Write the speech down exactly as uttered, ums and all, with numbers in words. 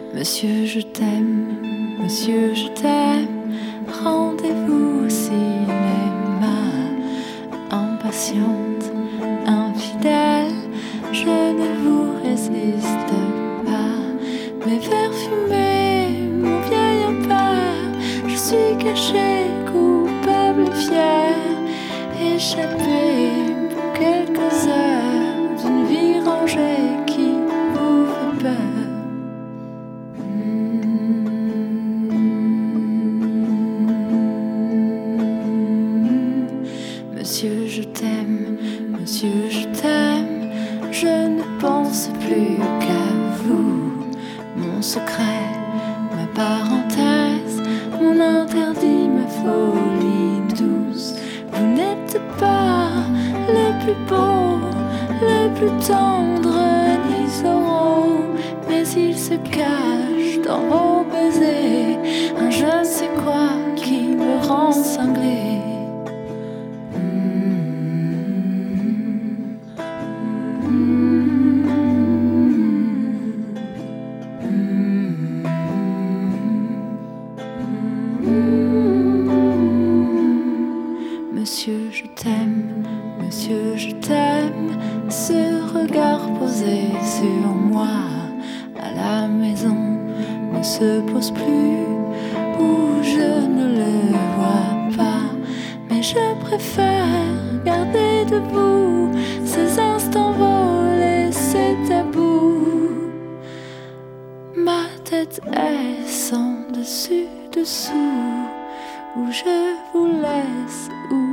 Monsieur, je t'aime, monsieur, je t'aime. Rendez-vous au cinéma. Impatiente, infidèle, je ne vous résiste pas. Mes verres fumés, mon vieil impair, je suis caché, coupable et fier, échappé pour quelques heures d'une vie rangée qui vous fait peur. Monsieur, je t'aime, monsieur, je t'aime. Je ne pense plus qu'à vous. Mon secret, ma parenthèse, mon interdit, ma folie douce. Vous n'êtes pas le plus beau, le plus tendre, ni Zorro, mais il se cache dans vos baisers un je ne sais quoi qui me rend cinglé. Monsieur, je t'aime, monsieur, je t'aime. Ce regard posé sur moi à la maison ne se pose plus, ou je ne le vois pas. Mais je préfère garder de vous ces instants volés, ces tabous. Ma tête est sans dessus dessous, où je vous laisse, où